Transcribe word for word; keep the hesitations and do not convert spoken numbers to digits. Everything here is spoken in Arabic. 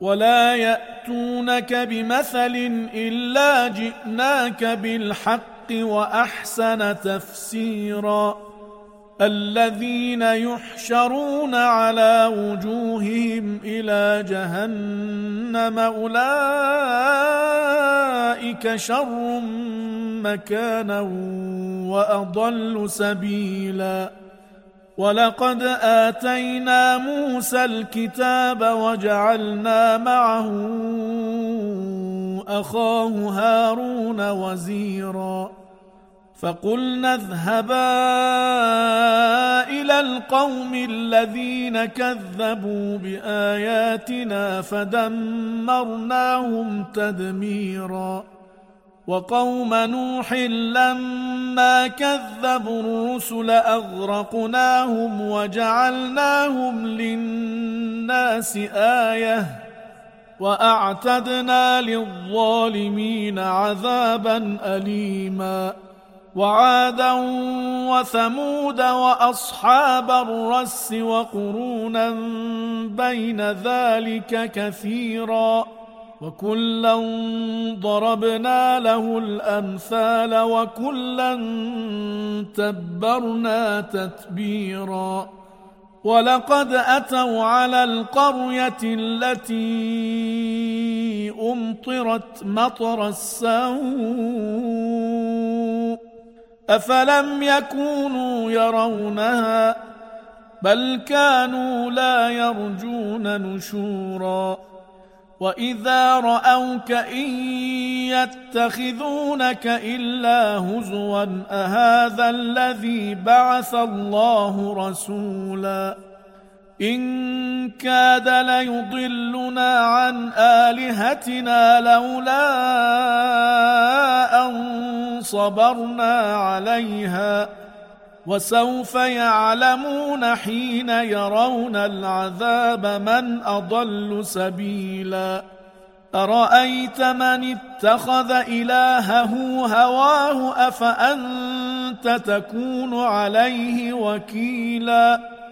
ولا يأتونك بمثل إلا جئناك بالحق وأحسن تفسيرا الذين يحشرون على وجوههم إلى جهنم أولئك شر مكانا وأضل سبيلا ولقد آتينا موسى الكتاب وجعلنا معه أخاه هارون وزيرا فقلنا اذهبا إلى القوم الذين كذبوا بآياتنا فدمرناهم تدميرا وقوم نوح لما كذبوا الرسل أغرقناهم وجعلناهم للناس آية وأعتدنا للظالمين عذابا أليما وعادا وثمود وأصحاب الرس وقرونا بين ذلك كثيرا وكلا ضربنا له الأمثال وكلا تبرنا تتبيرا ولقد أتوا على القرية التي أمطرت مطر السوء أفلم يكونوا يرونها بل كانوا لا يرجون نشورا وإذا رأوك إن يتخذونك إلا هزوا أهذا الذي بعث الله رسولا إن كاد ليضلنا عن آلهتنا لولا أن صبرنا عليها وسوف يعلمون حين يرون العذاب من أضل سبيلا أرأيت من اتخذ إلهه هواه أفأنت تكون عليه وكيلا